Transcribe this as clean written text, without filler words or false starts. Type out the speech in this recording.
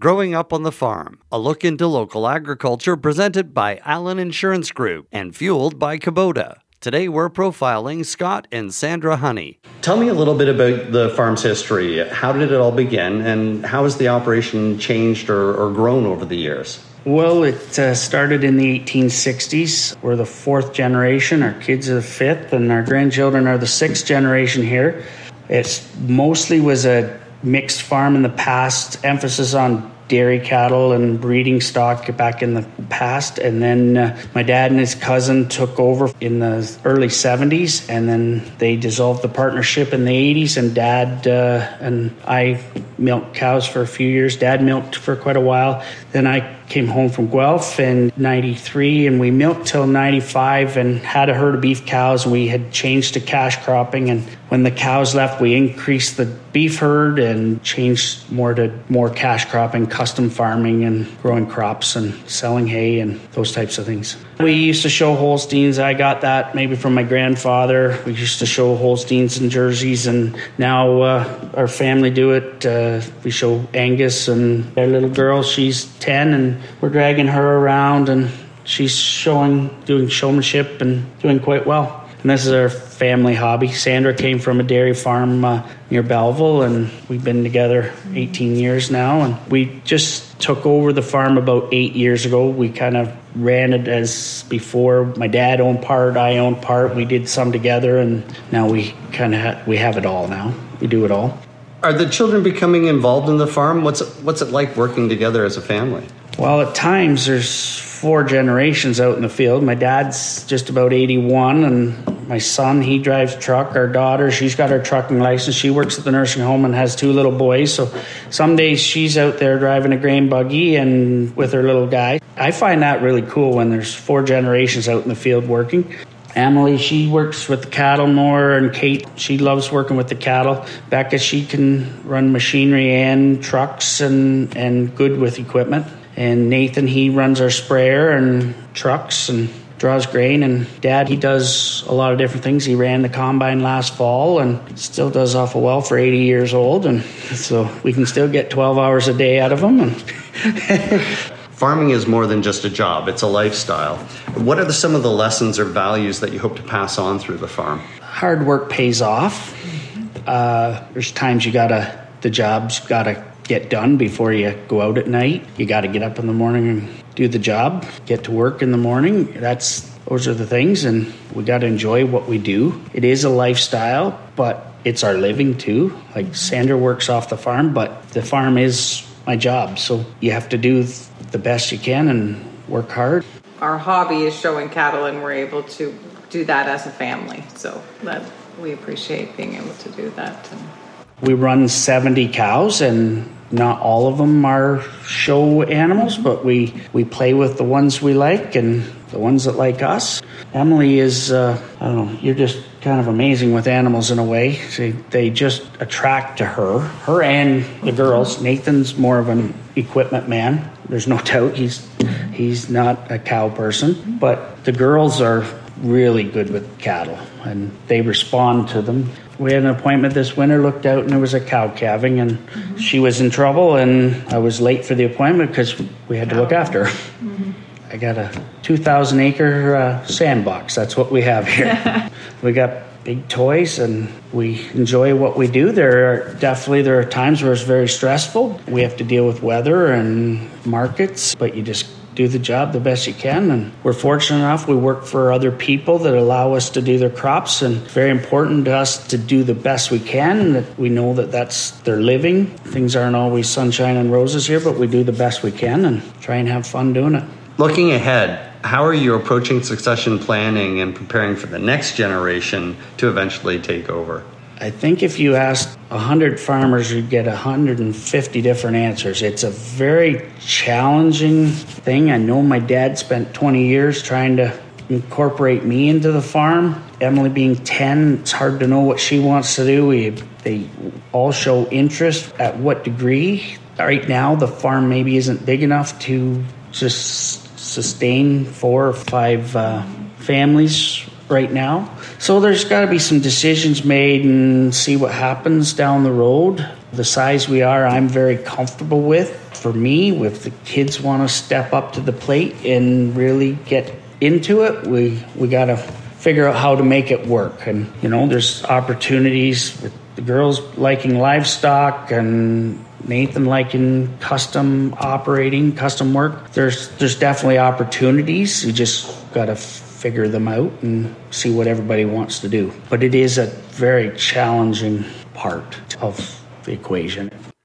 Growing Up on the Farm, a look into local agriculture presented by Allen Insurance Group and fueled by Kubota. Today we're profiling Scott and Sandra Honey. Tell me a little bit about the farm's history. How did it all begin, and how has the operation changed or grown over the years? Well, it started in the 1860s. We're the fourth generation. Our kids are the fifth, and our grandchildren are the sixth generation here. It mostly was a mixed farm in the past, emphasis on dairy cattle and breeding stock back in the past. And then my dad and his cousin took over in the early 70s, and then they dissolved the partnership in the 80s, and Dad and I milked cows for a few years. Dad milked for quite a while. Then I came home from Guelph in 93, and we milked till 95 and had a herd of beef cows, and we had changed to cash cropping. And when the cows left, we increased the beef herd and changed more to more cash cropping, custom farming, and growing crops and selling hay and those types of things. We used to show Holsteins. I got that maybe from my grandfather. We used to show Holsteins and Jerseys, and now our family do it. We show Angus, and our little girl, she's 10, and we're dragging her around, and she's doing showmanship and doing quite well. And this is our family hobby. Sandra came from a dairy farm near Belleville, and we've been together 18 years now. And we just took over the farm about 8 years ago. We kind of ran it as before. My dad owned part, I owned part. We did some together, and now we kind of we have it all now. We do it all. Are the children becoming involved in the farm? What's it like working together as a family? Well, at times there's 4 generations out in the field. My dad's just about 81, and my son, he drives a truck. Our daughter, she's got her trucking license. She works at the nursing home and has 2 little boys. So some days she's out there driving a grain buggy and with her little guy. I find that really cool when there's 4 generations out in the field working. Emily, she works with the cattle more, and Kate, she loves working with the cattle. Becca, she can run machinery and trucks and good with equipment. And Nathan, he runs our sprayer and trucks and draws grain. And Dad, he does a lot of different things. He ran the combine last fall and still does awful well for 80 years old. And so we can still get 12 hours a day out of him. Farming is more than just a job. It's a lifestyle. What are some of the lessons or values that you hope to pass on through the farm? Hard work pays off. There's times the job's got to get done before you go out at night. You got to get up in the morning and do the job, get to work in the morning. Those are the things, and we got to enjoy what we do. It is a lifestyle, but it's our living too. Like Sandra works off the farm, but the farm is my job. So you have to do the best you can and work hard. Our hobby is showing cattle, and we're able to do that as a family. So that we appreciate being able to do that. We run 70 cows, and not all of them are show animals, but we play with the ones we like and the ones that like us. Emily is, you're just kind of amazing with animals in a way. They just attract to her and the girls. Nathan's more of an equipment man. There's no doubt he's not a cow person, but the girls are really good with cattle, and they respond to them. We had an appointment this winter, looked out, and there was a cow calving, and she was in trouble, and I was late for the appointment because we had to look after her. Mm-hmm. I got a 2,000-acre sandbox. That's what we have here. We got big toys, and we enjoy what we do. There are times where it's very stressful. We have to deal with weather and markets, but you just do the job the best you can. And we're fortunate enough, we work for other people that allow us to do their crops, and it's very important to us to do the best we can, and that we know that that's their living. Things aren't always sunshine and roses here, but we do the best we can and try and have fun doing it. Looking ahead, how are you approaching succession planning and preparing for the next generation to eventually take over? I think if you asked 100 farmers, you'd get 150 different answers. It's a very challenging thing. I know my dad spent 20 years trying to incorporate me into the farm. Emily being 10, it's hard to know what she wants to do. They all show interest. At what degree? Right now, the farm maybe isn't big enough to just sustain 4 or 5 families right now. So there's got to be some decisions made and see what happens down the road. The size we are, I'm very comfortable with. for me, if the kids want to step up to the plate and really get into it, we got to figure out how to make it work. And, there's opportunities with the girls liking livestock and Nathan liking custom operating, custom work. There's definitely opportunities. You just got to figure them out and see what everybody wants to do. But it is a very challenging part of the equation.